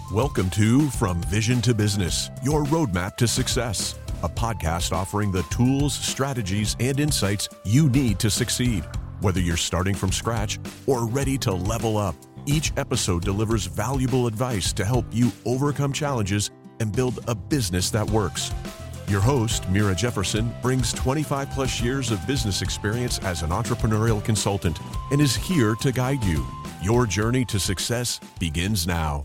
Welcome to From Vision to Business, your roadmap to success, a podcast offering the tools, strategies, and insights you need to succeed. Whether you're starting from scratch or ready to level up, each episode delivers valuable advice to help you overcome challenges and build a business that works. Your host, Mira Jefferson, brings 25 plus years of business experience as an entrepreneurial consultant and is here to guide you. Your journey to success begins now.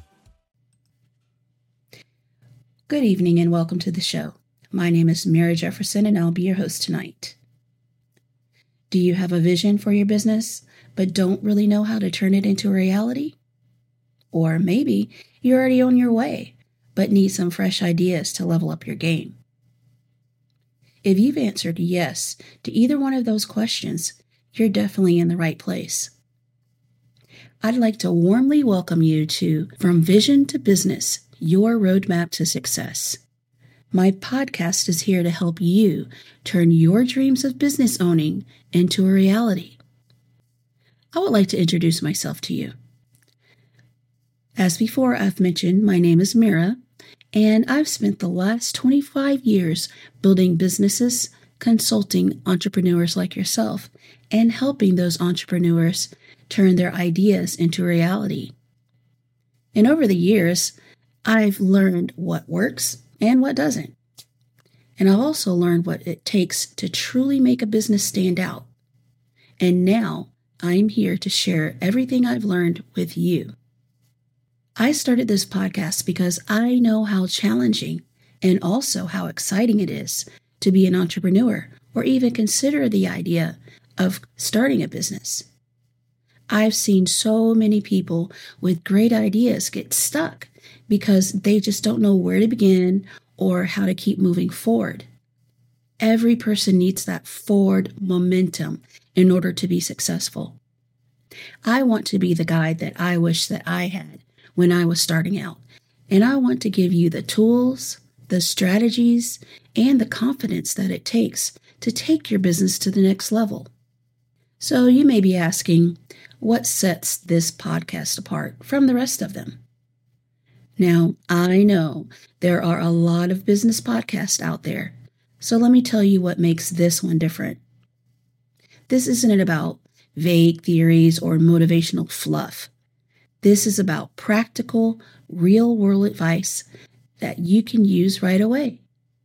Good evening and welcome to the show. My name is Mira Jefferson and I'll be your host tonight. Do you have a vision for your business, but don't really know how to turn it into a reality? Or maybe you're already on your way, but need some fresh ideas to level up your game. If you've answered yes to either one of those questions, you're definitely in the right place. I'd like to warmly welcome you to From Vision to Business, your roadmap to success. My podcast is here to help you turn your dreams of business owning into a reality. I would like to introduce myself to you. As before, I've mentioned my name is Mira, and I've spent the last 25 years building businesses, consulting entrepreneurs like yourself, and helping those entrepreneurs turn their ideas into reality. And over the years, I've learned what works and what doesn't. And I've also learned what it takes to truly make a business stand out. And now I'm here to share everything I've learned with you. I started this podcast because I know how challenging and also how exciting it is to be an entrepreneur or even consider the idea of starting a business. I've seen so many people with great ideas get stuck because they just don't know where to begin or how to keep moving forward. Every person needs that forward momentum in order to be successful. I want to be the guide that I wish that I had when I was starting out, and I want to give you the tools, the strategies, and the confidence that it takes to take your business to the next level. So you may be asking, what sets this podcast apart from the rest of them? Now, I know there are a lot of business podcasts out there, so let me tell you what makes this one different. This isn't about vague theories or motivational fluff. This is about practical, real-world advice that you can use right away.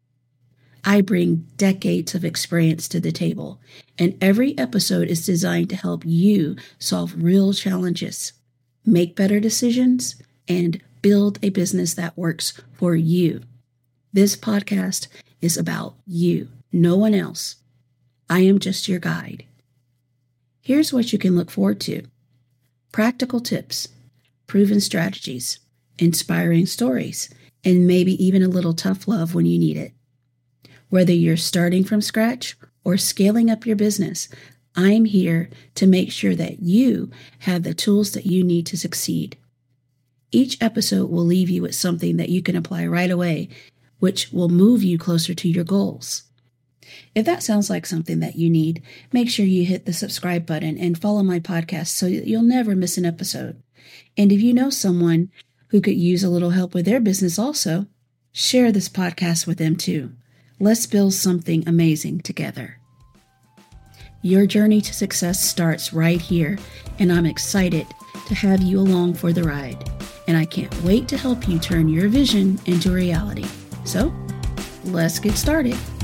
I bring decades of experience to the table, and every episode is designed to help you solve real challenges, make better decisions, and build a business that works for you. This podcast is about you, no one else. I am just your guide. Here's what you can look forward to: practical tips, proven strategies, inspiring stories, and maybe even a little tough love when you need it. Whether you're starting from scratch or scaling up your business, I'm here to make sure that you have the tools that you need to succeed. Each episode will leave you with something that you can apply right away, which will move you closer to your goals. If that sounds like something that you need, make sure you hit the subscribe button and follow my podcast so that you'll never miss an episode. And if you know someone who could use a little help with their business also, share this podcast with them too. Let's build something amazing together. Your journey to success starts right here, and I'm excited to have you along for the ride. And I can't wait to help you turn your vision into reality. So, let's get started.